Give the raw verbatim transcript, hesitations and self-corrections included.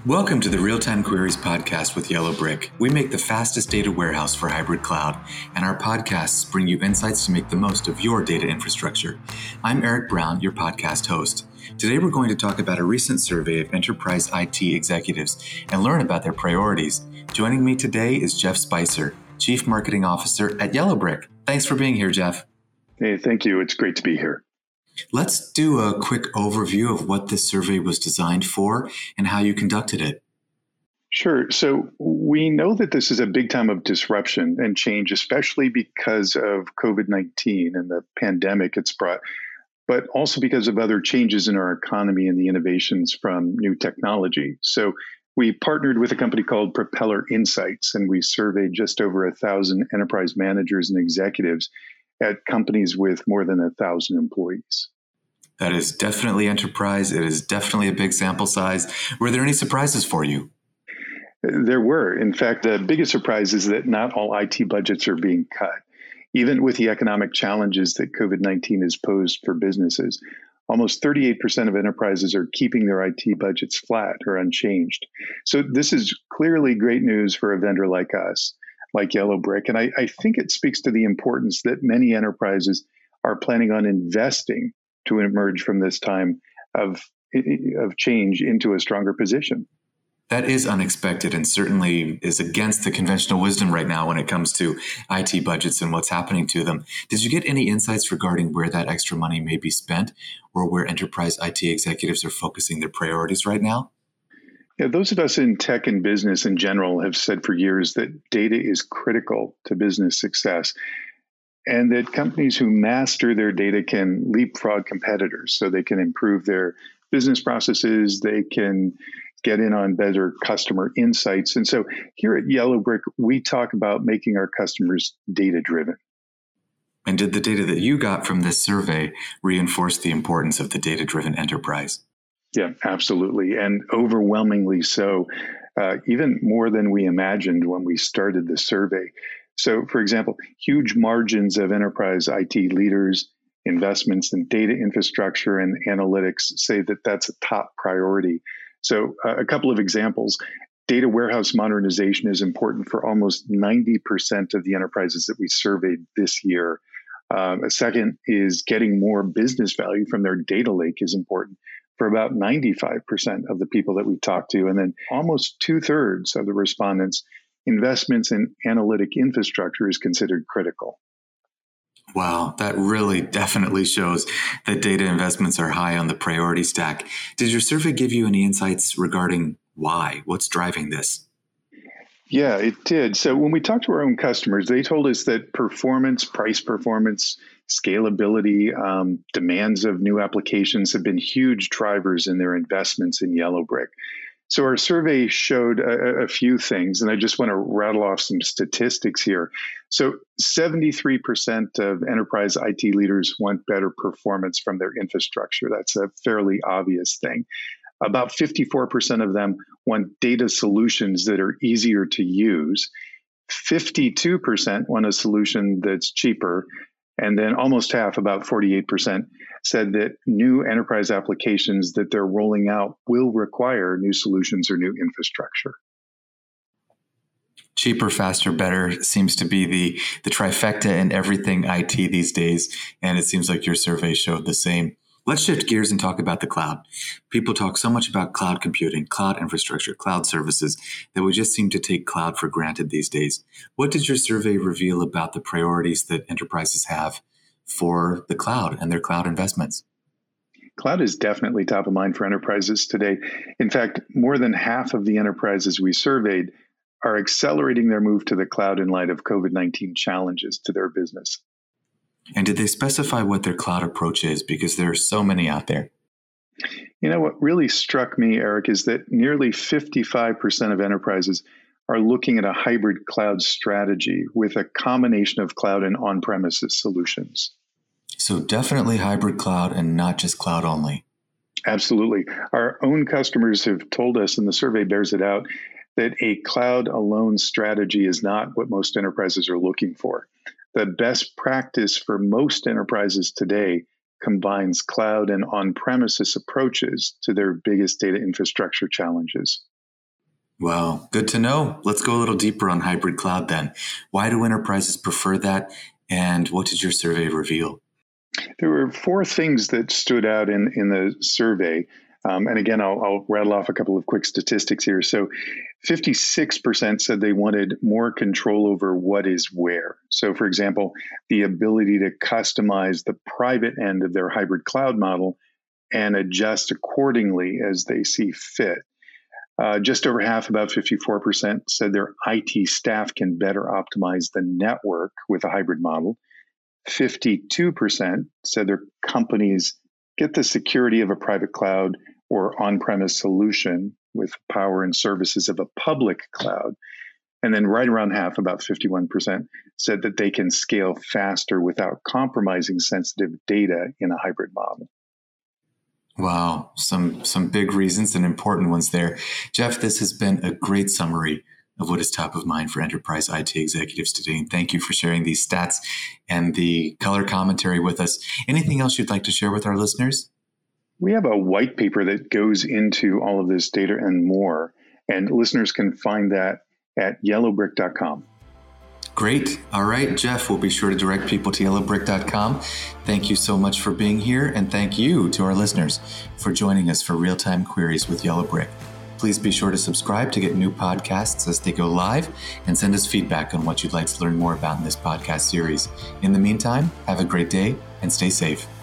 Welcome to the Real-Time Queries podcast with Yellowbrick. We make the fastest data warehouse for hybrid cloud, and our podcasts bring you insights to make the most of your data infrastructure. I'm Eric Brown, your podcast host. Today we're going to talk about a recent survey of enterprise I T executives and learn about their priorities. Joining me today is Jeff Spicer, Chief Marketing Officer at Yellowbrick. Thanks for being here, Jeff. Hey, thank you. It's great to be here. Let's do a quick overview of what this survey was designed for and how you conducted it. Sure. So we know that this is a big time of disruption and change, especially because of COVID nineteen and the pandemic it's brought, but also because of other changes in our economy and the innovations from new technology. So we partnered with a company called Propeller Insights, and we surveyed just over a thousand enterprise managers and executives at companies with more than a thousand employees. That is definitely enterprise. It is definitely a big sample size. Were there any surprises for you? There were. In fact, the biggest surprise is that not all I T budgets are being cut. Even with the economic challenges that COVID nineteen has posed for businesses, almost thirty-eight percent of enterprises are keeping their I T budgets flat or unchanged. So this is clearly great news for a vendor like us, like Yellowbrick. And I, I think it speaks to the importance that many enterprises are planning on investing to emerge from this time of, of change into a stronger position. That is unexpected and certainly is against the conventional wisdom right now when it comes to I T budgets and what's happening to them. Did you get any insights regarding where that extra money may be spent or where enterprise I T executives are focusing their priorities right now? Yeah, those of us in tech and business in general have said for years that data is critical to business success, and that companies who master their data can leapfrog competitors so they can improve their business processes, they can get in on better customer insights. And so here at Yellowbrick, we talk about making our customers data-driven. And did the data that you got from this survey reinforce the importance of the data-driven enterprise? Yeah, absolutely. And overwhelmingly so, uh, even more than we imagined when we started the survey. So, for example, huge margins of enterprise I T leaders, investments in data infrastructure and analytics say that that's a top priority. So uh, a couple of examples. Data warehouse modernization is important for almost ninety percent of the enterprises that we surveyed this year. Um, a second is getting more business value from their data lake is important for about ninety-five percent of the people that we talked to. And then almost two thirds of the respondents, investments in analytic infrastructure is considered critical. Wow, that really definitely shows that data investments are high on the priority stack. Did your survey give you any insights regarding why? What's driving this? Yeah, it did. So when we talked to our own customers, they told us that performance, price performance, scalability, um, demands of new applications have been huge drivers in their investments in Yellowbrick. So our survey showed a, a few things, and I just want to rattle off some statistics here. So seventy-three percent of enterprise I T leaders want better performance from their infrastructure. That's a fairly obvious thing. About fifty-four percent of them want data solutions that are easier to use. fifty-two percent want a solution that's cheaper. And then almost half, about forty-eight percent, said that new enterprise applications that they're rolling out will require new solutions or new infrastructure. Cheaper, faster, better seems to be the, the trifecta in everything I T these days. And it seems like your survey showed the same. Let's shift gears and talk about the cloud. People talk so much about cloud computing, cloud infrastructure, cloud services, that we just seem to take cloud for granted these days. What did your survey reveal about the priorities that enterprises have for the cloud and their cloud investments? Cloud is definitely top of mind for enterprises today. In fact, more than half of the enterprises we surveyed are accelerating their move to the cloud in light of COVID nineteen challenges to their business. And did they specify what their cloud approach is? Because there are so many out there. You know, what really struck me, Eric, is that nearly fifty-five percent of enterprises are looking at a hybrid cloud strategy with a combination of cloud and on-premises solutions. So definitely hybrid cloud and not just cloud only. Absolutely. Our own customers have told us, and the survey bears it out, that a cloud alone strategy is not what most enterprises are looking for. The best practice for most enterprises today combines cloud and on-premises approaches to their biggest data infrastructure challenges. Well, good to know. Let's go a little deeper on hybrid cloud then. Why do enterprises prefer that? And what did your survey reveal? There were four things that stood out in, in the survey. Um, and again, I'll, I'll rattle off a couple of quick statistics here. So fifty-six percent said they wanted more control over what is where. So for example, the ability to customize the private end of their hybrid cloud model and adjust accordingly as they see fit. Uh, just over half, about fifty-four percent, said their I T staff can better optimize the network with a hybrid model. fifty-two percent said their companies get the security of a private cloud or on-premise solution with power and services of a public cloud. And then right around half, about fifty-one percent, said that they can scale faster without compromising sensitive data in a hybrid model. Wow, some some big reasons and important ones there. Jeff, this has been a great summary of what is top of mind for enterprise I T executives today. And thank you for sharing these stats and the color commentary with us. Anything else you'd like to share with our listeners? We have a white paper that goes into all of this data and more, and listeners can find that at yellow brick dot com. Great. All right, Jeff, we'll be sure to direct people to yellow brick dot com. Thank you so much for being here, and thank you to our listeners for joining us for Real-Time Queries with Yellowbrick. Please be sure to subscribe to get new podcasts as they go live, and send us feedback on what you'd like to learn more about in this podcast series. In the meantime, have a great day and stay safe.